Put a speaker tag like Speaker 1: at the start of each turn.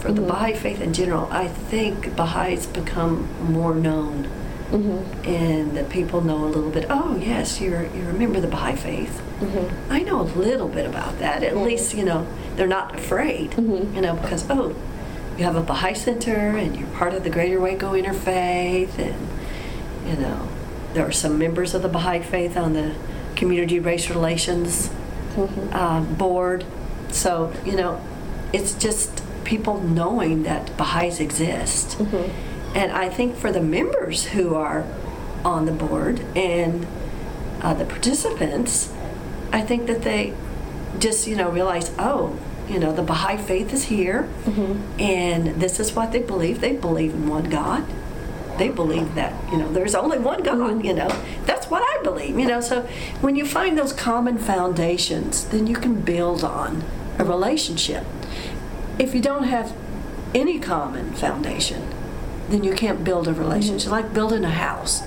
Speaker 1: for the Baha'i faith in general, I think Baha'is become more known. And that people know a little bit, oh yes, you're a member of the Baha'i faith. I know a little bit about that. At least, they're not afraid, because, oh, you have a Baha'i center and you're part of the Greater Waco Interfaith, and, there are some members of the Baha'i faith on the Community Race Relations board. So, it's just people knowing that Baha'is exist. And I think for the members who are on the board and the participants, I think that they just, realize, oh, the Baha'i faith is here, and this is what they believe. They believe in one God. They believe that, there's only one God, That's what I believe, So when you find those common foundations, then you can build on a relationship. If you don't have any common foundation, then you can't build a relationship. Like building a house.